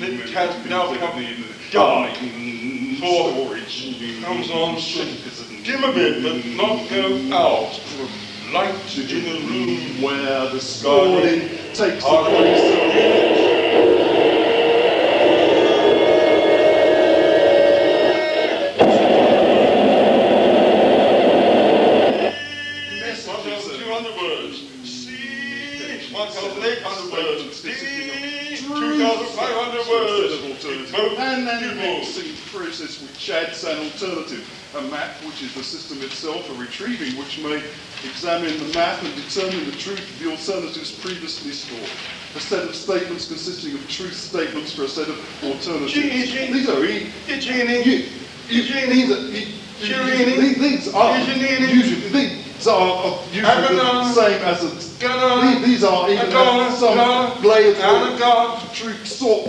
It has now become dark. Storage comes on, dim a bit, but not go out. Light in the room where the sky takes the place of messages. 200 words. C, 1,800 words. D, 2,500 words. And then the mixing process which adds an alternative, a map which is the system itself, a retrieving which may examine the map and determine the truth of the alternatives previously stored. A set of statements consisting of truth statements for a set of alternatives. These are usually the same as these are even some layers of truth sort.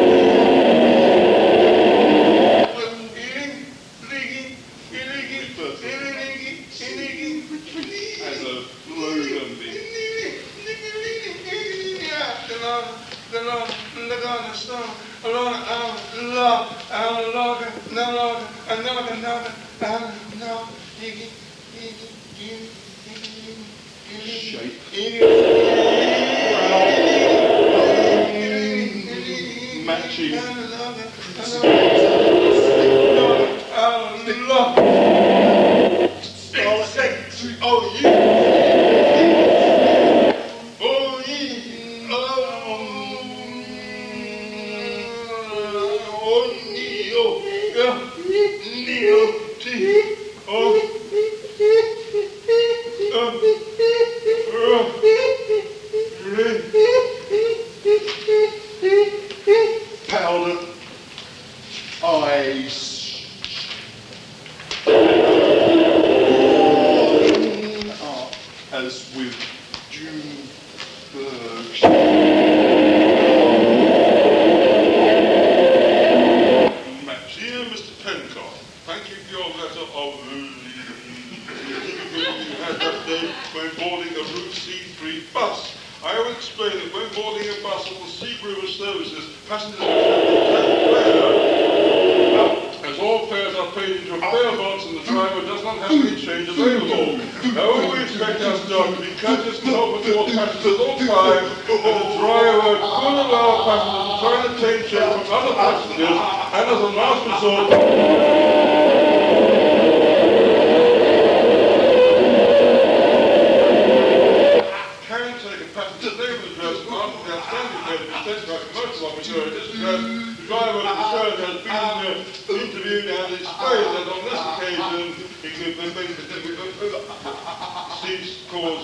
Matching. Powder, ice, as with Junebug. Dear Mr. Pencroff, thank you for your letter of you had that day when boarding a Route C3 bus. I will explain that when boarding a bus on the Sea River services, passengers as all fares are paid into a fare box and the driver does not have any change available. However, we expect our staff to be courteous and help with all passengers all time, and the driver could allow passengers to try and obtain change from other passengers, and as a last resort, the driver concerned has been interviewed and explained that on this occasion he could cease cause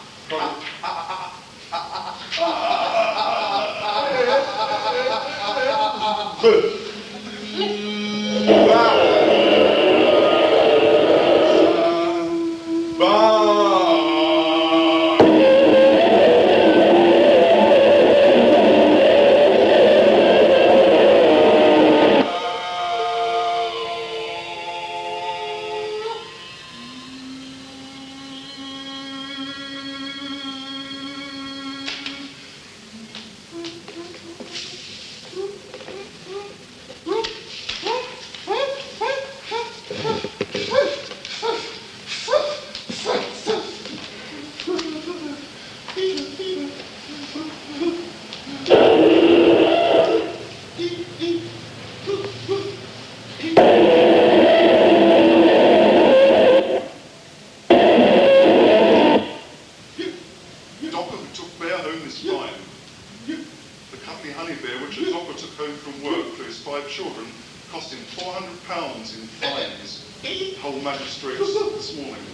this morning.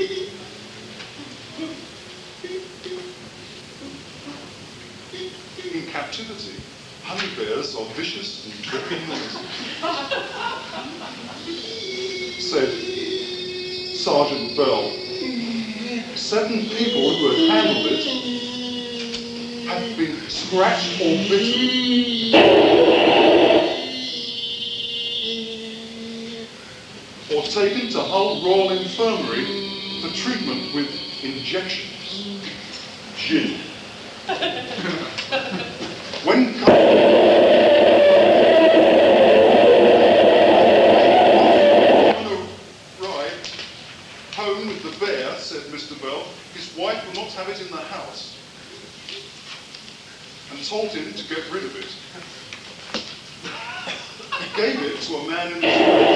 In captivity, honey bears are vicious and dripping noisy, said Sergeant Bell. 7 people who had handled it had been scratched or bitten. Or taken to Hull Royal Infirmary for treatment with injections. Gin. When wife would not have it in the house and told him to get rid of it. He gave it to a man in the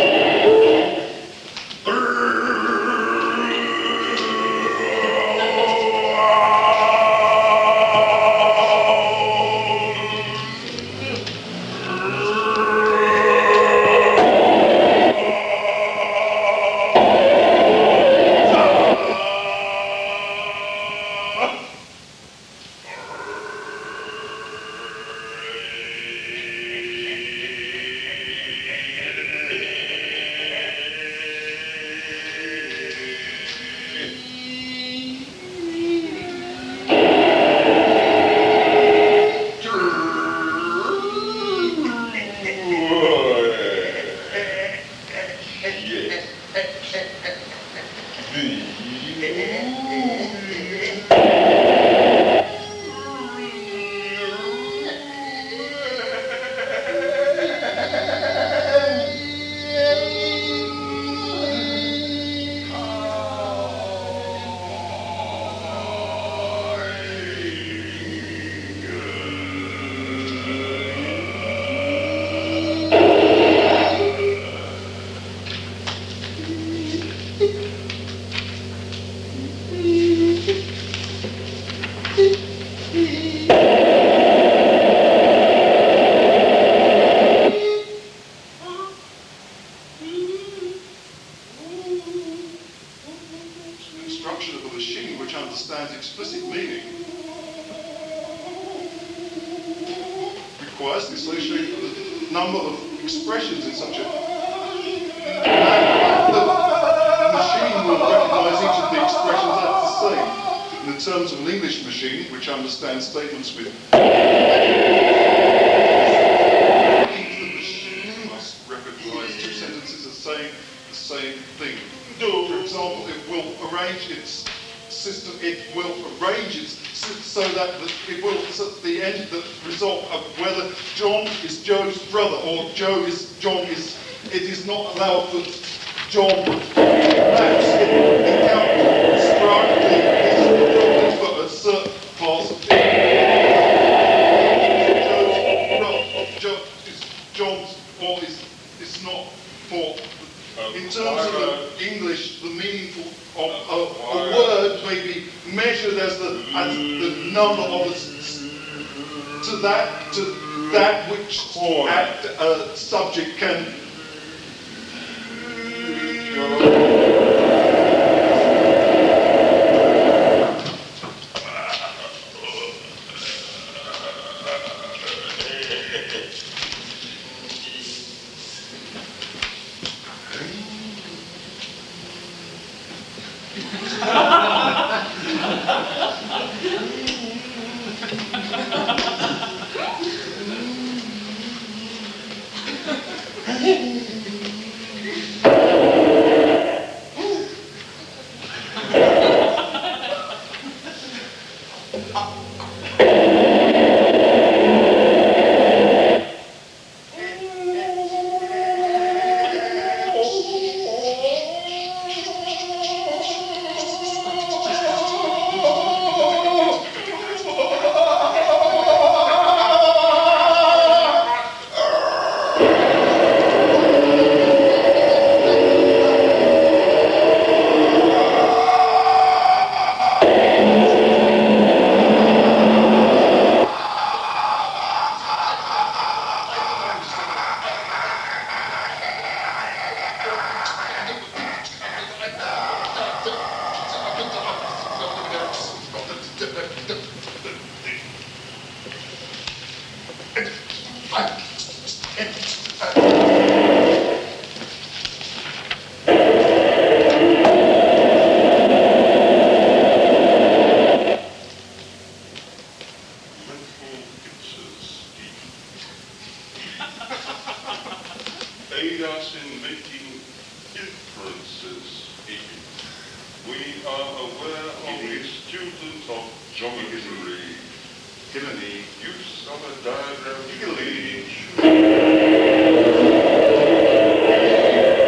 construction of a machine which understands explicit meaning requires the association of a number of expressions in such a manner that the machine will recognize each of the expressions as the same. In the terms of an English machine, which understands statements with the machine must recognize two sentences as saying the same thing. For example, it will arrange its system, it will arrange its so that it will, so the end, the result of whether John is Joe's brother or Joe is John is, it is not allowed for John maps sporadically for a certain parts of it. Joe is John's or is not for. In terms of the English, the meaning of a word may be measured as the number of to that which a subject can. Aid us in making inferences. We are aware of a student of geometry. Use of a diagram.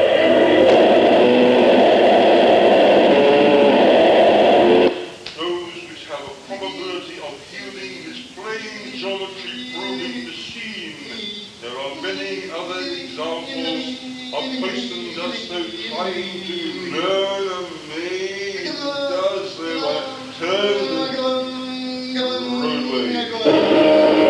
Those possibility of healing this plain geometry proving machine. There are many other examples of persons just so trying to learn a maze does their way, turn the roadway.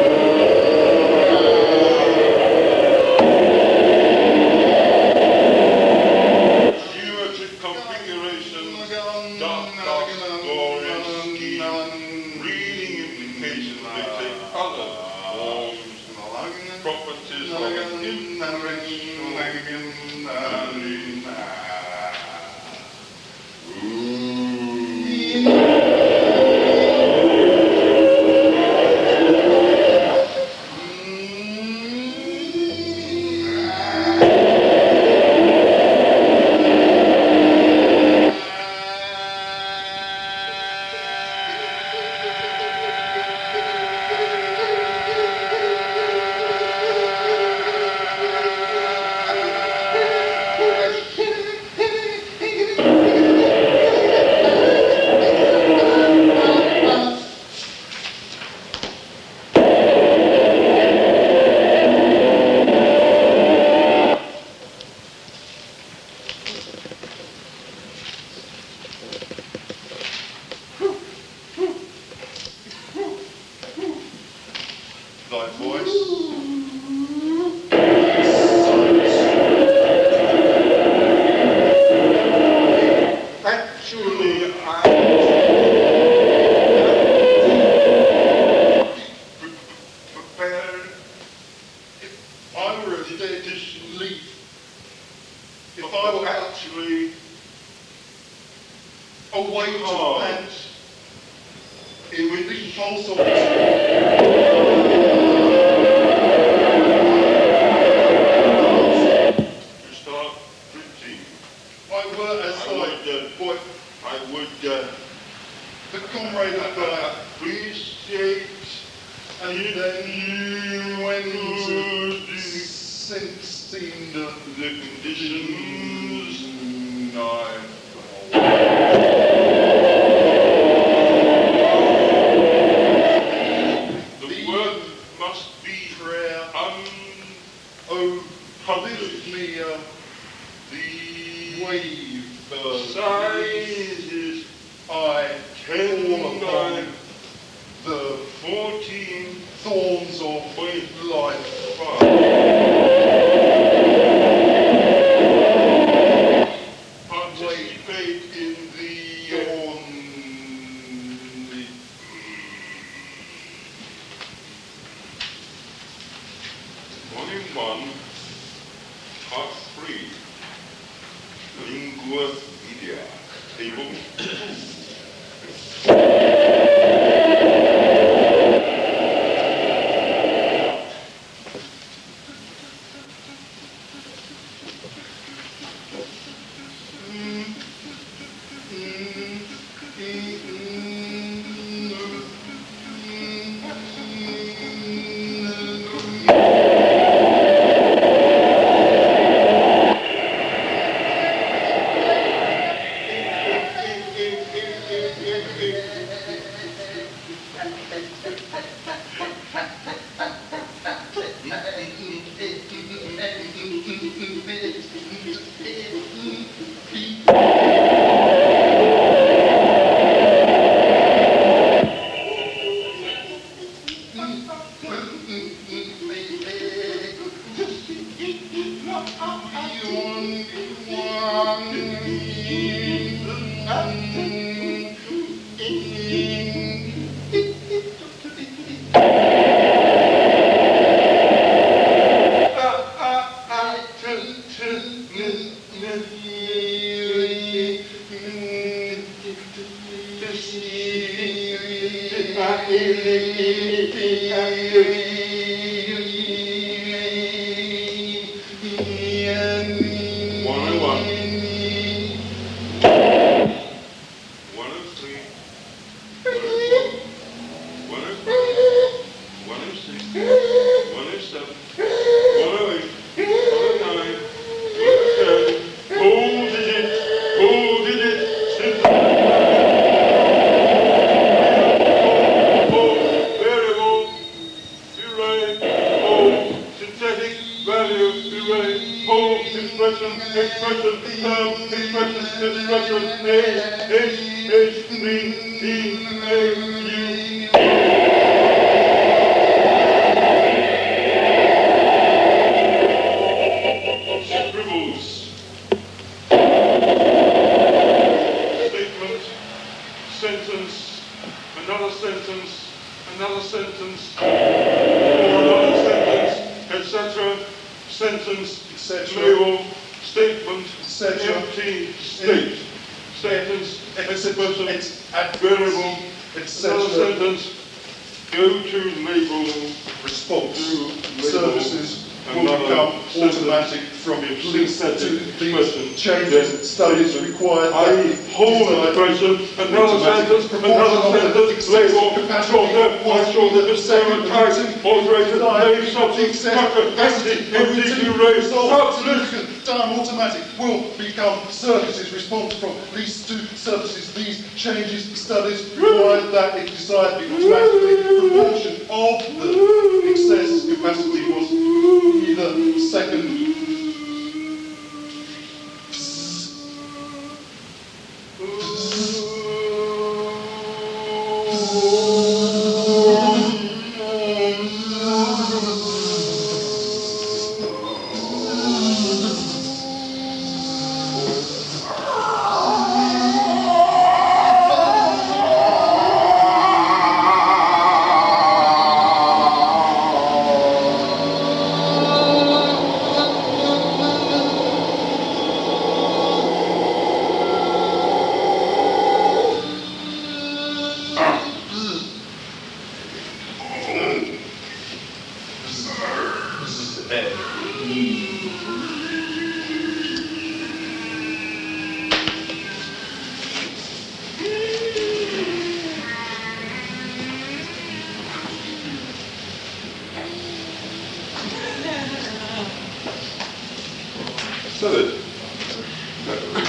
Thy voice. Actually, prepared. If I were a statistician, if I were actually away to hard with this false opportunity. Start preaching. I were as I would the comrade of appreciate and then when to sensing the conditions the word must be prayer publicly the wave sizes I came upon the 14 thorns of life. Participate in the Volume 1, Part 3, Lingua Media, Table 2. Scribbles. Statement, sentence, another sentence, another sentence, another sentence, etc. Sentence, etc. label, statement, etc. empty, state. Sentence, expression, variable, etc. another sentence, go to label, Response. to label, Services will another become sentence, automatic from least to synthetic these question, changes. Studies required that I the hold the question, another sentence, label, shorter, disclaimer, type, alterated, name, subject, structure, entity, empty, erase, substance. Time automatic will become services response from least to services. These changes, studies required that it decide the automatically proportion of the excess capacity was either second Said it.